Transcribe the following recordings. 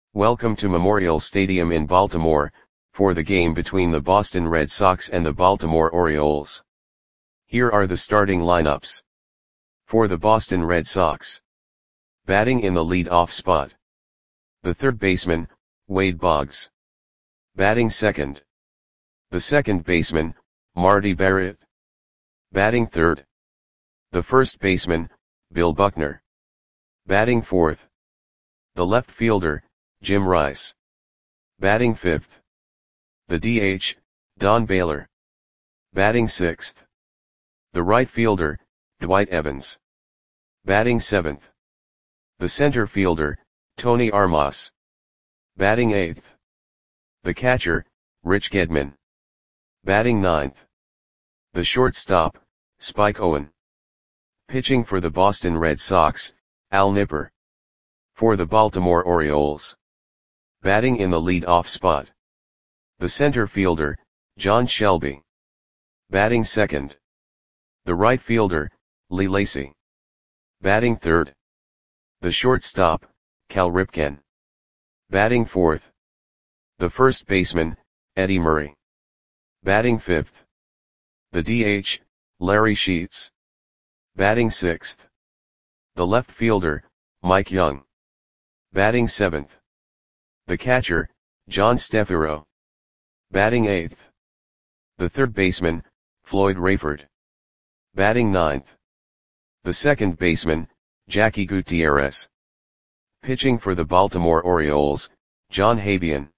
Welcome to Memorial Stadium in Baltimore, for the game between the Boston Red Sox and the Baltimore Orioles. Here are the starting lineups. For the Boston Red Sox. Batting in the lead-off spot. The third baseman, Wade Boggs. Batting second. The second baseman, Marty Barrett. Batting third. The first baseman, Bill Buckner. Batting fourth. The left fielder, Jim Rice. Batting fifth. The DH, Don Baylor. Batting sixth. The right fielder, Dwight Evans. Batting seventh. The center fielder, Tony Armas. Batting eighth. The catcher, Rich Gedman. Batting ninth. The shortstop, Spike Owen. Pitching for the Boston Red Sox, Al Nipper. For the Baltimore Orioles. Batting in the lead-off spot. The center fielder, John Shelby. Batting second. The right fielder, Lee Lacy. Batting third. The shortstop, Cal Ripken. Batting fourth. The first baseman, Eddie Murray. Batting fifth. The DH, Larry Sheets. Batting sixth. The left fielder, Mike Young. Batting seventh. The catcher, John Stefiro. Batting eighth. The third baseman, Floyd Rayford. Batting ninth. The second baseman, Jackie Gutierrez. Pitching for the Baltimore Orioles, John Habian.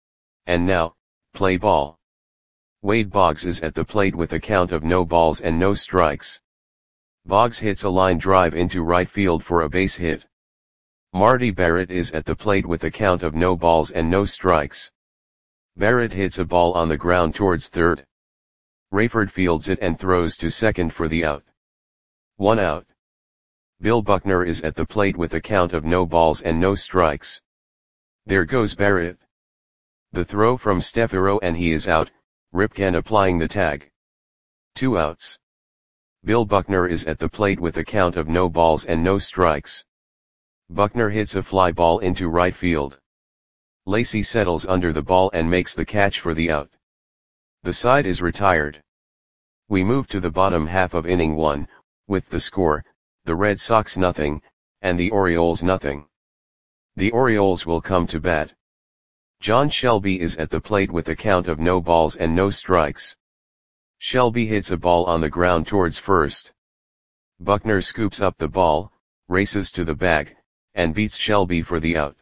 And now, play ball. Wade Boggs is at the plate with a count of no balls and no strikes. Boggs hits a line drive into right field for a base hit. Marty Barrett is at the plate with a count of no balls and no strikes. Barrett hits a ball on the ground towards third. Rayford fields it and throws to second for the out. 1 out. Bill Buckner is at the plate with a count of no balls and no strikes. There goes Barrett. The throw from Stefiro and he is out, Ripken applying the tag. 2 outs. Bill Buckner is at the plate with a count of no balls and no strikes. Buckner hits a fly ball into right field. Lacy settles under the ball and makes the catch for the out. The side is retired. We move to the bottom half of inning 1, with the score, the Red Sox nothing, and the Orioles nothing. The Orioles will come to bat. John Shelby is at the plate with a count of no balls and no strikes. Shelby hits a ball on the ground towards first. Buckner scoops up the ball, races to the bag, and beats Shelby for the out.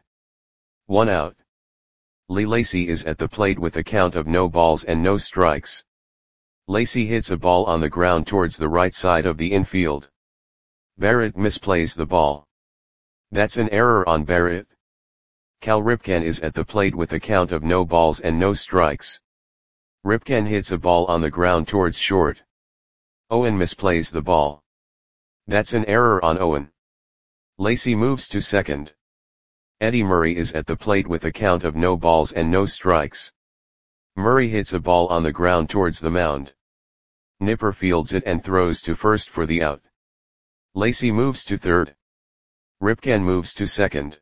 1 out. Lee Lacy is at the plate with a count of no balls and no strikes. Lacy hits a ball on the ground towards the right side of the infield. Barrett misplays the ball. That's an error on Barrett. Cal Ripken is at the plate with a count of no balls and no strikes. Ripken hits a ball on the ground towards short. Owen misplays the ball. That's an error on Owen. Lacy moves to second. Eddie Murray is at the plate with a count of no balls and no strikes. Murray hits a ball on the ground towards the mound. Nipper fields it and throws to first for the out. Lacy moves to third. Ripken moves to second.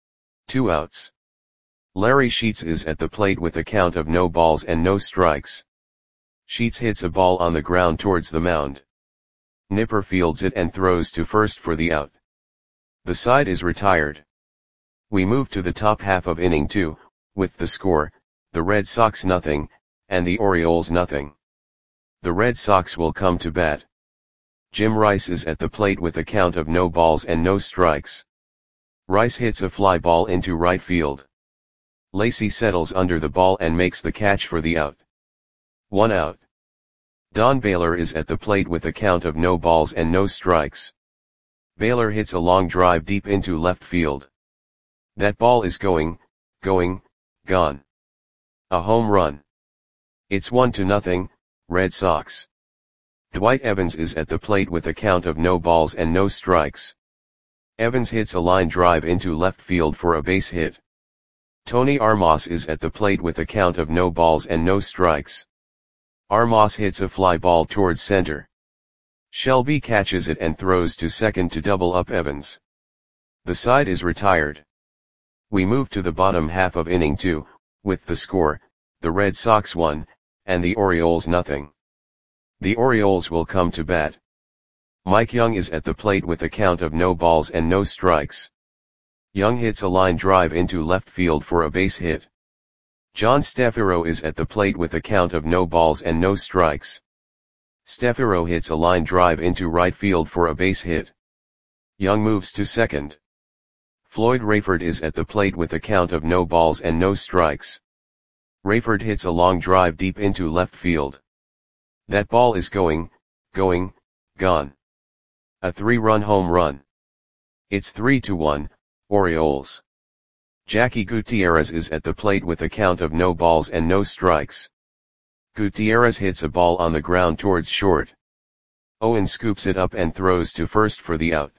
2 outs. Larry Sheets is at the plate with a count of no balls and no strikes. Sheets hits a ball on the ground towards the mound. Nipper fields it and throws to first for the out. The side is retired. We move to the top half of inning 2, with the score, the Red Sox nothing, and the Orioles nothing. The Red Sox will come to bat. Jim Rice is at the plate with a count of no balls and no strikes. Rice hits a fly ball into right field. Lacy settles under the ball and makes the catch for the out. 1 out. Don Baylor is at the plate with a count of no balls and no strikes. Baylor hits a long drive deep into left field. That ball is gone. A home run. It's 1-0, Red Sox. Dwight Evans is at the plate with a count of no balls and no strikes. Evans hits a line drive into left field for a base hit. Tony Armas is at the plate with a count of no balls and no strikes. Armas hits a fly ball towards center. Shelby catches it and throws to second to double up Evans. The side is retired. We move to the bottom half of inning 2, with the score, the Red Sox 1, and the Orioles nothing. The Orioles will come to bat. Mike Young is at the plate with a count of no balls and no strikes. Young hits a line drive into left field for a base hit. John Stefiro is at the plate with a count of no balls and no strikes. Stefiro hits a line drive into right field for a base hit. Young moves to second. Floyd Rayford is at the plate with a count of no balls and no strikes. Rayford hits a long drive deep into left field. That ball is gone. A 3-run home run. It's 3-1, Orioles. Jackie Gutierrez is at the plate with a count of no balls and no strikes. Gutierrez hits a ball on the ground towards short. Owen scoops it up and throws to first for the out.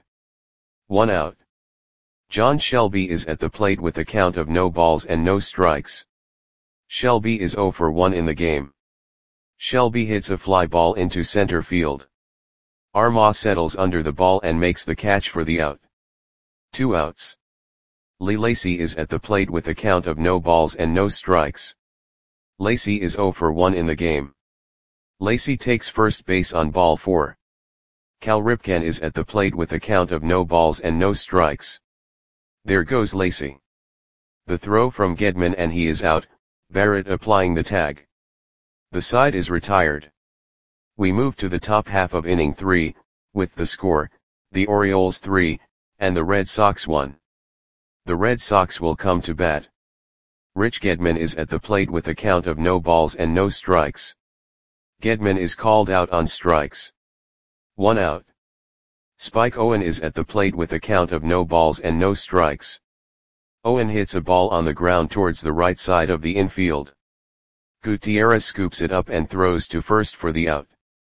1 out. John Shelby is at the plate with a count of no balls and no strikes. Shelby is 0 for 1 in the game. Shelby hits a fly ball into center field. Armah settles under the ball and makes the catch for the out. 2 outs. Lee Lacy is at the plate with a count of no balls and no strikes. Lacy is 0 for 1 in the game. Lacy takes first base on ball 4. Cal Ripken is at the plate with a count of no balls and no strikes. There goes Lacy. The throw from Gedman and he is out, Barrett applying the tag. The side is retired. We move to the top half of inning 3, with the score, the Orioles 3, and the Red Sox 1. The Red Sox will come to bat. Rich Gedman is at the plate with a count of no balls and no strikes. Gedman is called out on strikes. 1 out. Spike Owen is at the plate with a count of no balls and no strikes. Owen hits a ball on the ground towards the right side of the infield. Gutierrez scoops it up and throws to first for the out.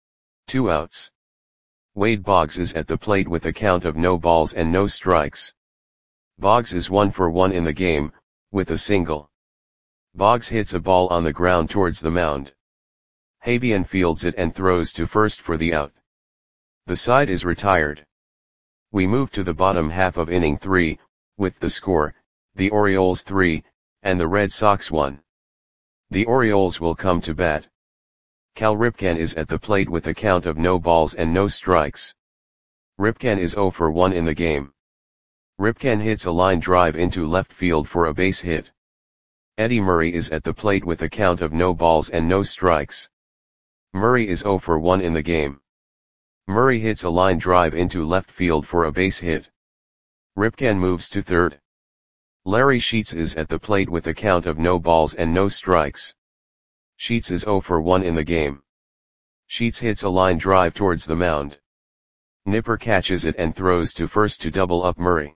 2 outs. Wade Boggs is at the plate with a count of no balls and no strikes. Boggs is 1 for 1 in the game, with a single. Boggs hits a ball on the ground towards the mound. Habian fields it and throws to first for the out. The side is retired. We move to the bottom half of inning 3, with the score, the Orioles 3, and the Red Sox 1. The Orioles will come to bat. Cal Ripken is at the plate with a count of no balls and no strikes. Ripken is 0 for 1 in the game. Ripken hits a line drive into left field for a base hit. Eddie Murray is at the plate with a count of no balls and no strikes. Murray is 0 for 1 in the game. Murray hits a line drive into left field for a base hit. Ripken moves to third. Larry Sheets is at the plate with a count of no balls and no strikes. Sheets is 0 for 1 in the game. Sheets hits a line drive towards the mound. Nipper catches it and throws to first to double up Murray.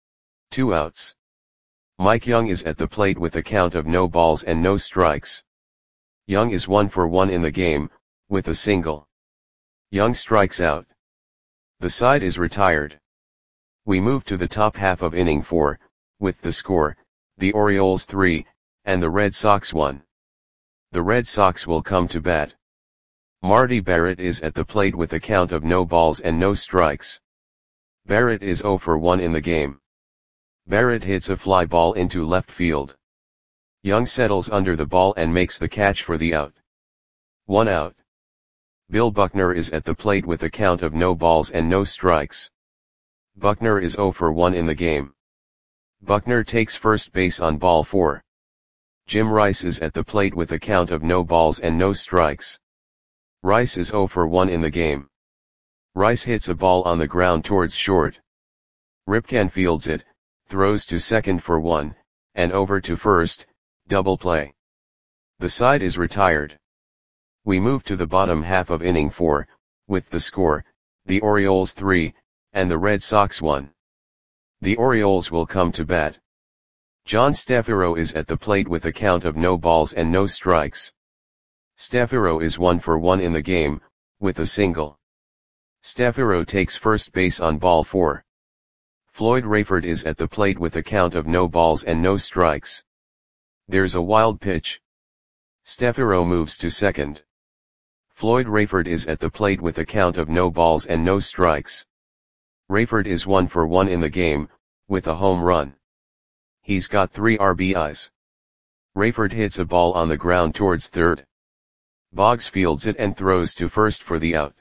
2 outs. Mike Young is at the plate with a count of no balls and no strikes. Young is 1 for 1 in the game, with a single. Young strikes out. The side is retired. We move to the top half of inning 4, with the score, the Orioles 3, and the Red Sox 1. The Red Sox will come to bat. Marty Barrett is at the plate with a count of no balls and no strikes. Barrett is 0 for 1 in the game. Barrett hits a fly ball into left field. Young settles under the ball and makes the catch for the out. 1 out. Bill Buckner is at the plate with a count of no balls and no strikes. Buckner is 0 for 1 in the game. Buckner takes first base on ball 4. Jim Rice is at the plate with a count of no balls and no strikes. Rice is 0 for 1 in the game. Rice hits a ball on the ground towards short. Ripken fields it, throws to second for 1, and over to first, double play. The side is retired. We move to the bottom half of inning 4, with the score, the Orioles 3, and the Red Sox 1. The Orioles will come to bat. John Stefiro is at the plate with a count of no balls and no strikes. Stefiro is 1 for 1 in the game, with a single. Stefiro takes first base on ball 4. Floyd Rayford is at the plate with a count of no balls and no strikes. There's a wild pitch. Stefiro moves to second. Floyd Rayford is at the plate with a count of no balls and no strikes. Rayford is 1 for 1 in the game, with a home run. He's got 3 RBIs. Rayford hits a ball on the ground towards third. Boggs fields it and throws to first for the out.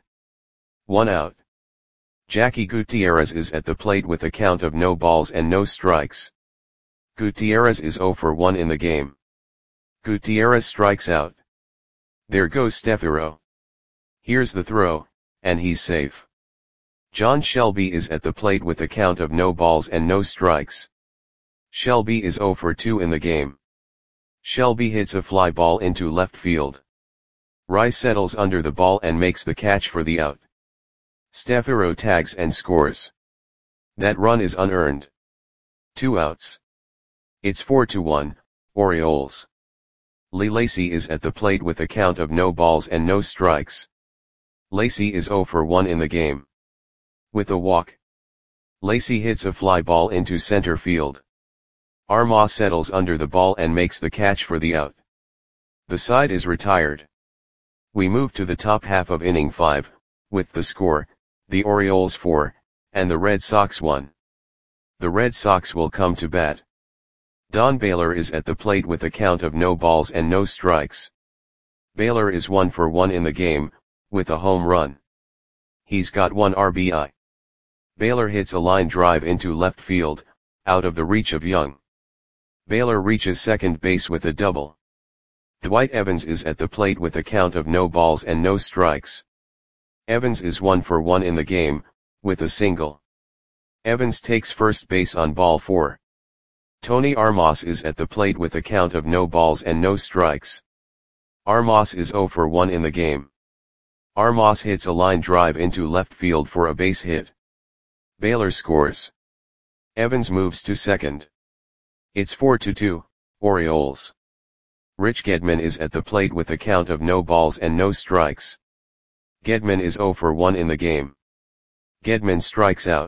1 out. Jackie Gutierrez is at the plate with a count of no balls and no strikes. Gutierrez is 0 for 1 in the game. Gutierrez strikes out. There goes Stefiro. Here's the throw, and he's safe. John Shelby is at the plate with a count of no balls and no strikes. Shelby is 0 for 2 in the game. Shelby hits a fly ball into left field. Rice settles under the ball and makes the catch for the out. Stefiro tags and scores. That run is unearned. 2 outs. It's 4-1, Orioles. Lee Lacy is at the plate with a count of no balls and no strikes. Lacy is 0 for 1 in the game. With a walk, Lacy hits a fly ball into center field. Armah settles under the ball and makes the catch for the out. The side is retired. We move to the top half of inning 5, with the score, the Orioles 4, and the Red Sox 1. The Red Sox will come to bat. Don Baylor is at the plate with a count of no balls and no strikes. Baylor is 1 for 1 in the game, with a home run. He's got 1 RBI. Baylor hits a line drive into left field, out of the reach of Young. Baylor reaches second base with a double. Dwight Evans is at the plate with a count of no balls and no strikes. Evans is 1 for 1 in the game, with a single. Evans takes first base on ball 4. Tony Armas is at the plate with a count of no balls and no strikes. Armas is 0 for 1 in the game. Armas hits a line drive into left field for a base hit. Baylor scores. Evans moves to second. It's 4-2, Orioles. Rich Gedman is at the plate with a count of no balls and no strikes. Gedman is 0 for 1 in the game. Gedman strikes out.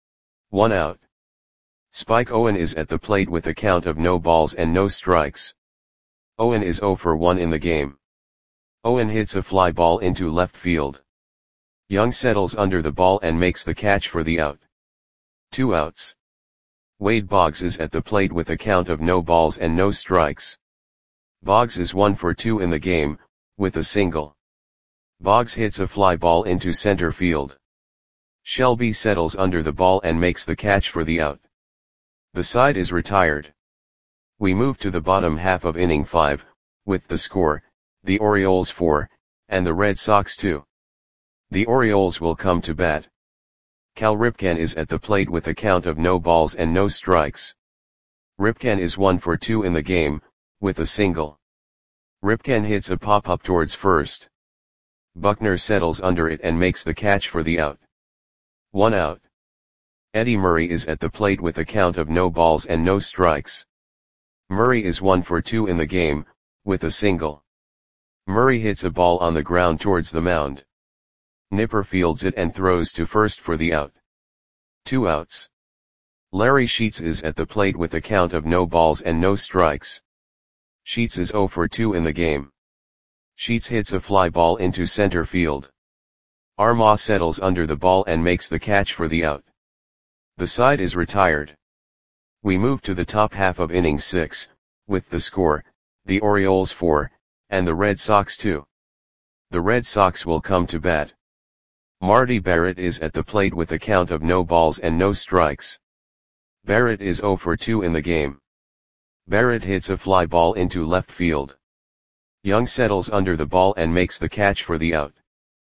1 out. Spike Owen is at the plate with a count of no balls and no strikes. Owen is 0 for 1 in the game. Owen hits a fly ball into left field. Young settles under the ball and makes the catch for the out. 2 outs. Wade Boggs is at the plate with a count of no balls and no strikes. Boggs is 1 for 2 in the game, with a single. Boggs hits a fly ball into center field. Shelby settles under the ball and makes the catch for the out. The side is retired. We move to the bottom half of inning 5, with the score, the Orioles 4, and the Red Sox 2. The Orioles will come to bat. Cal Ripken is at the plate with a count of no balls and no strikes. Ripken is 1 for 2 in the game, with a single. Ripken hits a pop-up towards first. Buckner settles under it and makes the catch for the out. 1 out. Eddie Murray is at the plate with a count of no balls and no strikes. Murray is 1 for 2 in the game, with a single. Murray hits a ball on the ground towards the mound. Nipper fields it and throws to first for the out. 2 outs. Larry Sheets is at the plate with a count of no balls and no strikes. Sheets is 0 for 2 in the game. Sheets hits a fly ball into center field. Armah settles under the ball and makes the catch for the out. The side is retired. We move to the top half of inning 6, with the score, the Orioles 4, and the Red Sox 2. The Red Sox will come to bat. Marty Barrett is at the plate with a count of no balls and no strikes. Barrett is 0 for 2 in the game. Barrett hits a fly ball into left field. Young settles under the ball and makes the catch for the out.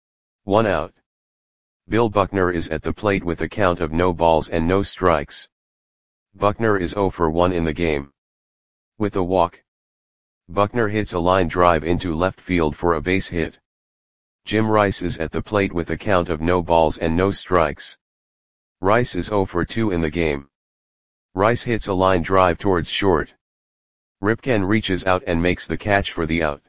1 out. Bill Buckner is at the plate with a count of no balls and no strikes. Buckner is 0 for 1 in the game. With a walk, Buckner hits a line drive into left field for a base hit. Jim Rice is at the plate with a count of no balls and no strikes. Rice is 0 for 2 in the game. Rice hits a line drive towards short. Ripken reaches out and makes the catch for the out.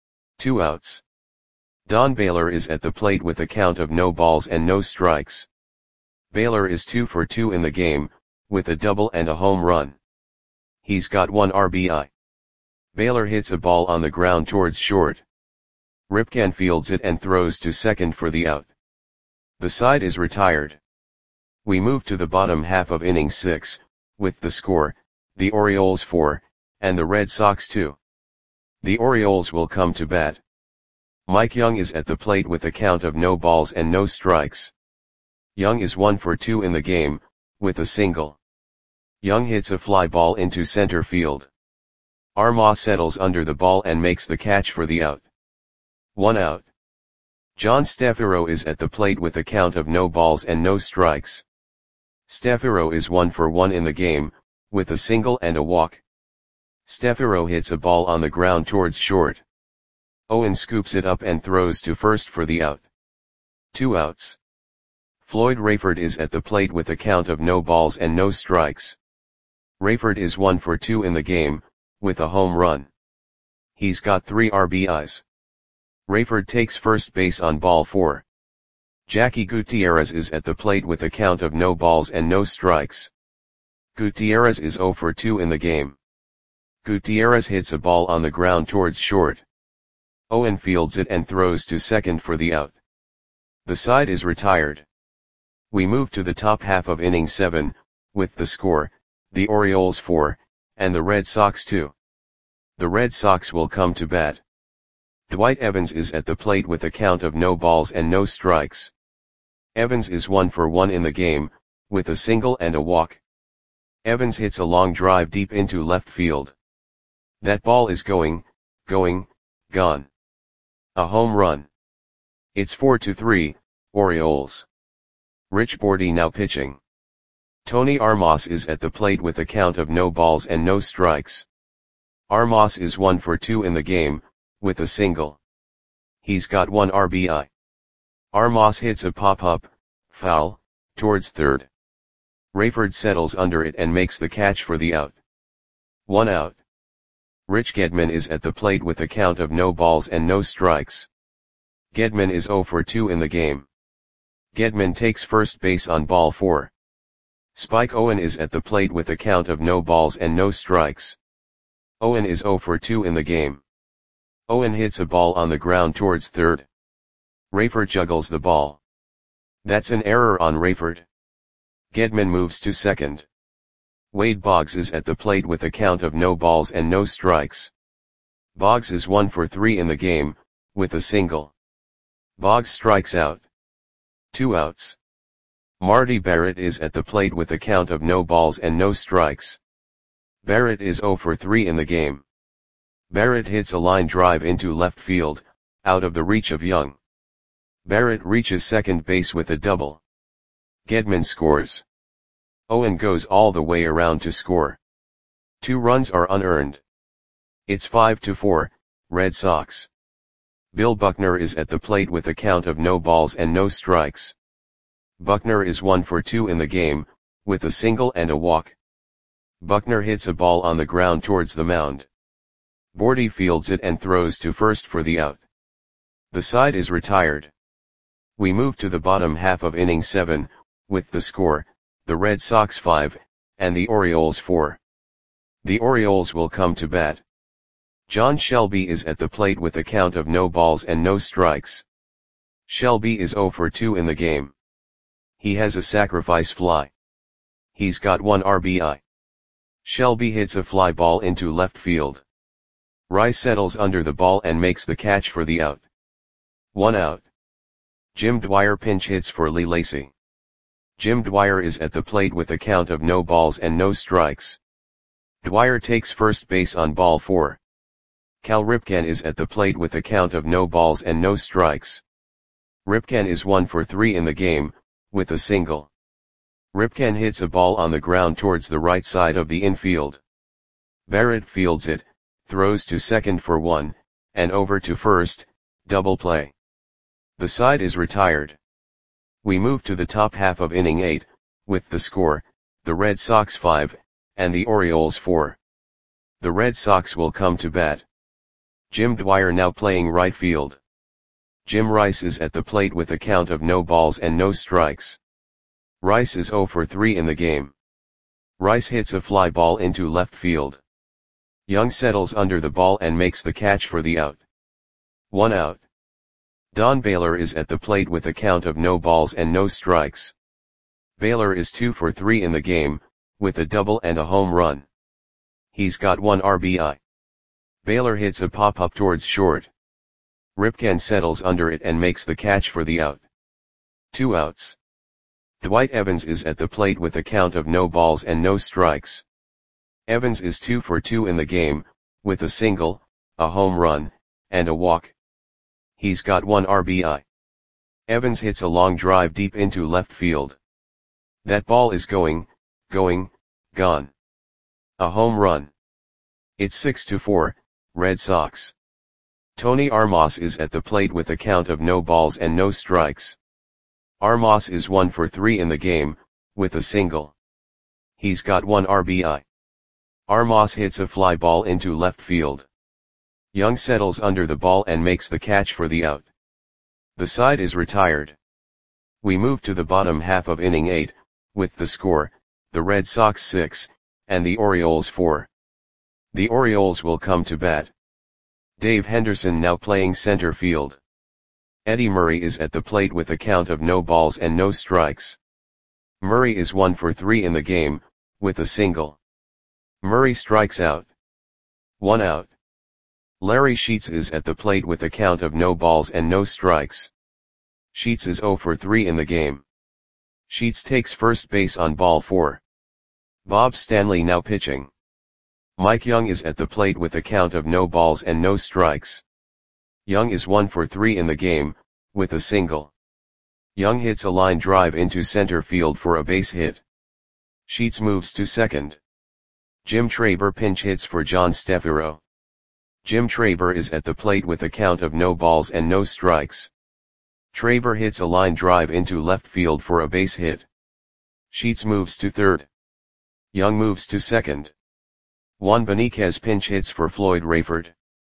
2 outs. Don Baylor is at the plate with a count of no balls and no strikes. Baylor is 2 for 2 in the game, with a double and a home run. He's got 1 RBI. Baylor hits a ball on the ground towards short. Ripken fields it and throws to second for the out. The side is retired. We move to the bottom half of inning 6, with the score, the Orioles 4, and the Red Sox 2. The Orioles will come to bat. Mike Young is at the plate with a count of no balls and no strikes. Young is 1 for 2 in the game, with a single. Young hits a fly ball into center field. Armah settles under the ball and makes the catch for the out. 1 out. John Stefiro is at the plate with a count of no balls and no strikes. Stefiro is 1 for 1 in the game, with a single and a walk. Stefiro hits a ball on the ground towards short. Owen scoops it up and throws to first for the out. 2 outs. Floyd Rayford is at the plate with a count of no balls and no strikes. Rayford is 1 for 2 in the game, with a home run. He's got 3 RBIs. Rayford takes first base on ball 4. Jackie Gutierrez is at the plate with a count of no balls and no strikes. Gutierrez is 0 for 2 in the game. Gutierrez hits a ball on the ground towards short. Owen fields it and throws to second for the out. The side is retired. We move to the top half of inning 7, with the score, the Orioles 4, and the Red Sox 2. The Red Sox will come to bat. Dwight Evans is at the plate with a count of no balls and no strikes. Evans is 1 for 1 in the game, with a single and a walk. Evans hits a long drive deep into left field. That ball is gone. A home run. It's 4-3, Orioles. Rich Bordy now pitching. Tony Armas is at the plate with a count of no balls and no strikes. Armas is 1 for 2 in the game, with a single. He's got 1 RBI. Armas hits a pop-up, foul, towards third. Rayford settles under it and makes the catch for the out. 1 out. Rich Gedman is at the plate with a count of no balls and no strikes. Gedman is 0 for 2 in the game. Gedman takes first base on ball 4. Spike Owen is at the plate with a count of no balls and no strikes. Owen is 0 for 2 in the game. Owen hits a ball on the ground towards third. Rayford juggles the ball. That's an error on Rayford. Gedman moves to second. Wade Boggs is at the plate with a count of no balls and no strikes. Boggs is 1 for 3 in the game, with a single. Boggs strikes out. 2 outs. Marty Barrett is at the plate with a count of no balls and no strikes. Barrett is 0 for 3 in the game. Barrett hits a line drive into left field, out of the reach of Young. Barrett reaches second base with a double. Gedman scores. Owen goes all the way around to score. 2 runs are unearned. It's 5-4, Red Sox. Bill Buckner is at the plate with a count of no balls and no strikes. Buckner is 1 for 2 in the game, with a single and a walk. Buckner hits a ball on the ground towards the mound. Bordy fields it and throws to first for the out. The side is retired. We move to the bottom half of inning 7, with the score, the Red Sox 5, and the Orioles 4. The Orioles will come to bat. John Shelby is at the plate with a count of no balls and no strikes. Shelby is 0 for 2 in the game. He has a sacrifice fly. He's got 1 RBI. Shelby hits a fly ball into left field. Rice settles under the ball and makes the catch for the out. 1 out. Jim Dwyer pinch hits for Lee Lacy. Jim Dwyer is at the plate with a count of no balls and no strikes. Dwyer takes first base on ball 4. Cal Ripken is at the plate with a count of no balls and no strikes. Ripken is 1 for 3 in the game, with a single. Ripken hits a ball on the ground towards the right side of the infield. Barrett fields it, throws to second for 1, and over to first, double play. The side is retired. We move to the top half of inning 8, with the score, the Red Sox 5, and the Orioles 4. The Red Sox will come to bat. Jim Dwyer now playing right field. Jim Rice is at the plate with a count of no balls and no strikes. Rice is 0 for 3 in the game. Rice hits a fly ball into left field. Young settles under the ball and makes the catch for the out. 1 out. Don Baylor is at the plate with a count of no balls and no strikes. Baylor is 2 for 3 in the game, with a double and a home run. He's got 1 RBI. Baylor hits a pop-up towards short. Ripken settles under it and makes the catch for the out. 2 outs. Dwight Evans is at the plate with a count of no balls and no strikes. Evans is 2 for 2 in the game, with a single, a home run, and a walk. He's got 1 RBI. Evans hits a long drive deep into left field. That ball is going, gone. A home run. It's 6-4, Red Sox. Tony Armas is at the plate with a count of no balls and no strikes. Armas is 1 for 3 in the game, with a single. He's got 1 RBI. Armas hits a fly ball into left field. Young settles under the ball and makes the catch for the out. The side is retired. We move to the bottom half of inning 8, with the score, the Red Sox 6, and the Orioles 4. The Orioles will come to bat. Dave Henderson now playing center field. Eddie Murray is at the plate with a count of no balls and no strikes. Murray is 1 for 3 in the game, with a single. Murray strikes out. 1 out. Larry Sheets is at the plate with a count of no balls and no strikes. Sheets is 0 for 3 in the game. Sheets takes first base on ball 4. Bob Stanley now pitching. Mike Young is at the plate with a count of no balls and no strikes. Young is 1 for 3 in the game, with a single. Young hits a line drive into center field for a base hit. Sheets moves to second. Jim Traber pinch hits for John Stefiro. Jim Traber is at the plate with a count of no balls and no strikes. Traber hits a line drive into left field for a base hit. Sheets moves to third. Young moves to second. Juan Beniquez pinch hits for Floyd Rayford.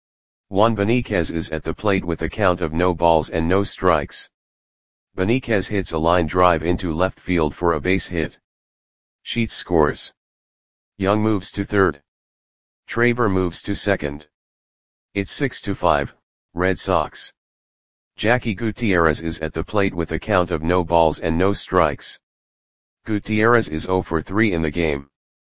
Juan Beniquez is at the plate with a count of no balls and no strikes. Beniquez hits a line drive into left field for a base hit. Sheets scores. Young moves to third. Traber moves to second. It's 6-5, Red Sox. Jackie Gutierrez is at the plate with a count of no balls and no strikes. Gutierrez is 0 for 3 in the game.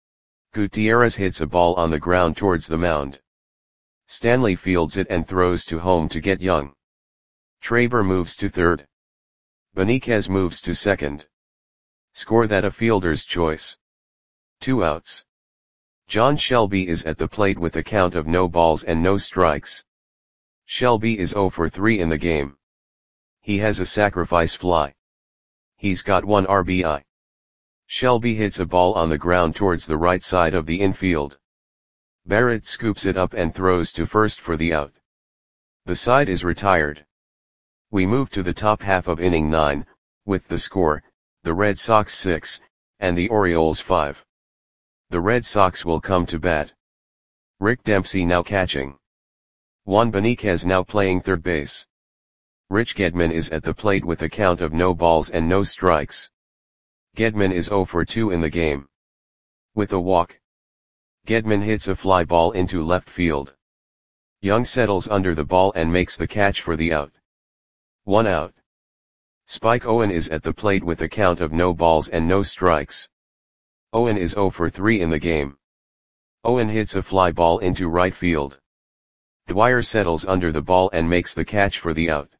Gutierrez hits a ball on the ground towards the mound. Stanley fields it and throws to home to get Young. Traber moves to third. Beniquez moves to second. Score that a fielder's choice. 2 outs. John Shelby is at the plate with a count of no balls and no strikes. Shelby is 0 for 3 in the game. He has a sacrifice fly. He's got 1 RBI. Shelby hits a ball on the ground towards the right side of the infield. Barrett scoops it up and throws to first for the out. The side is retired. We move to the top half of inning 9, with the score, the Red Sox 6, and the Orioles 5. The Red Sox will come to bat. Rick Dempsey now catching. Juan Beniquez now playing third base. Rich Gedman is at the plate with a count of no balls and no strikes. Gedman is 0 for 2 in the game. With a walk. Gedman hits a fly ball into left field. Young settles under the ball and makes the catch for the out. 1 out. Spike Owen is at the plate with a count of no balls and no strikes. Owen is 0 for 3 in the game. Owen hits a fly ball into right field. Dwyer settles under the ball and makes the catch for the out.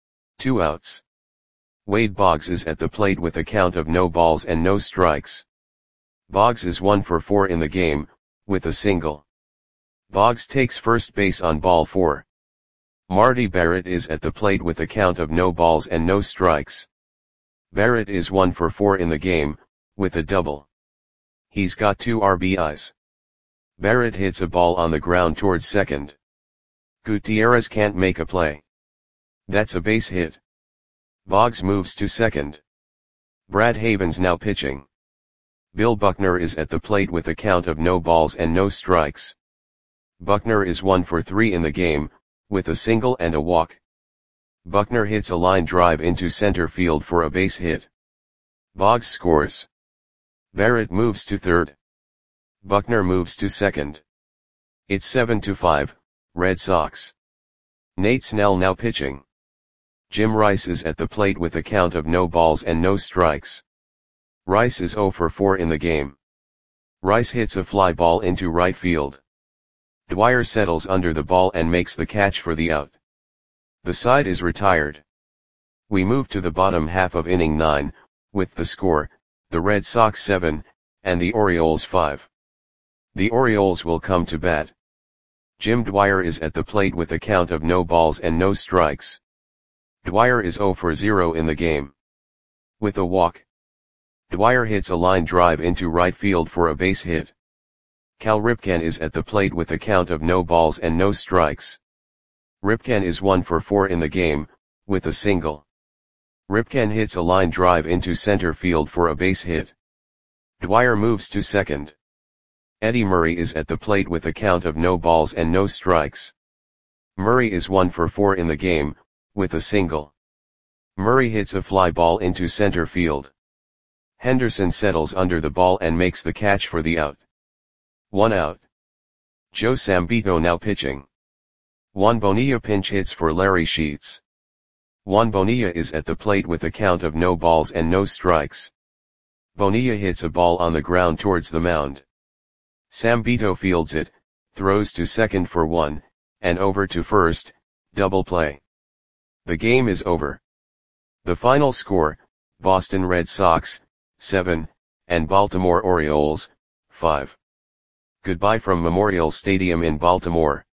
2 outs. Wade Boggs is at the plate with a count of no balls and no strikes. Boggs is 1 for 4 in the game, with a single. Boggs takes first base on ball 4. Marty Barrett is at the plate with a count of no balls and no strikes. Barrett is 1 for 4 in the game, with a double. He's got 2 RBIs. Barrett hits a ball on the ground towards second. Gutierrez can't make a play. That's a base hit. Boggs moves to second. Brad Havens now pitching. Bill Buckner is at the plate with a count of no balls and no strikes. Buckner is 1 for 3 in the game, with a single and a walk. Buckner hits a line drive into center field for a base hit. Boggs scores. Barrett moves to third. Buckner moves to second. It's 7-5, Red Sox. Nate Snell now pitching. Jim Rice is at the plate with a count of no balls and no strikes. Rice is 0 for 4 in the game. Rice hits a fly ball into right field. Dwyer settles under the ball and makes the catch for the out. The side is retired. We move to the bottom half of inning 9, with the score, the Red Sox 7, and the Orioles 5. The Orioles will come to bat. Jim Dwyer is at the plate with a count of no balls and no strikes. Dwyer is 0 for 0 in the game. With a walk, Dwyer hits a line drive into right field for a base hit. Cal Ripken is at the plate with a count of no balls and no strikes. Ripken is 1 for 4 in the game, with a single. Ripken hits a line drive into center field for a base hit. Dwyer moves to second. Eddie Murray is at the plate with a count of no balls and no strikes. Murray is 1 for 4 in the game, with a single. Murray hits a fly ball into center field. Henderson settles under the ball and makes the catch for the out. 1 out. Joe Sambito now pitching. Juan Bonilla pinch hits for Larry Sheets. Juan Bonilla is at the plate with a count of no balls and no strikes. Bonilla hits a ball on the ground towards the mound. Sambito fields it, throws to second for 1, and over to first, double play. The game is over. The final score, Boston Red Sox, 7, and Baltimore Orioles, 5. Goodbye from Memorial Stadium in Baltimore.